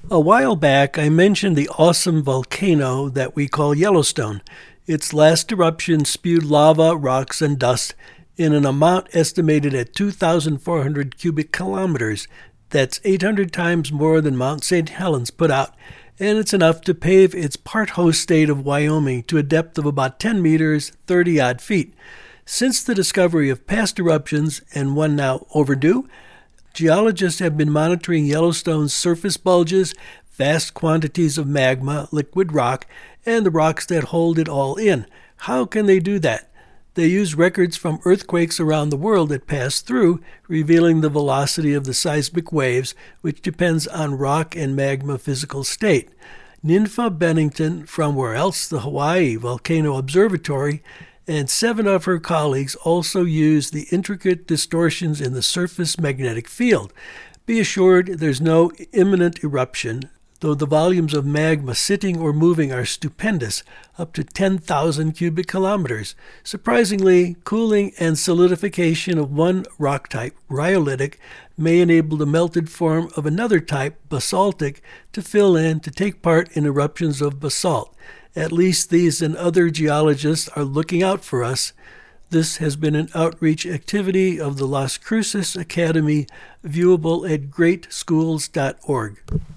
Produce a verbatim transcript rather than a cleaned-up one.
A while back, I mentioned the awesome volcano that we call Yellowstone. Its last eruption spewed lava, rocks, and dust in an amount estimated at two thousand four hundred cubic kilometers. That's eight hundred times more than Mount Saint Helens put out, and it's enough to pave its part-host state of Wyoming to a depth of about ten meters, thirty-odd feet. Since the discovery of past eruptions, and one now overdue, geologists have been monitoring Yellowstone's surface bulges, vast quantities of magma, liquid rock, and the rocks that hold it all in. How can they do that? They use records from earthquakes around the world that pass through, revealing the velocity of the seismic waves, which depends on rock and magma physical state. Ninfa Bennington, from where else the Hawaii Volcano Observatory, and seven of her colleagues also use the intricate distortions in the surface magnetic field. Be assured there's no imminent eruption, though the volumes of magma sitting or moving are stupendous, up to ten thousand cubic kilometers. Surprisingly, cooling and solidification of one rock type, rhyolitic, may enable the melted form of another type, basaltic, to fill in to take part in eruptions of basalt. At least these and other geologists are looking out for us. This has been an outreach activity of the Las Cruces Academy, viewable at great schools dot org.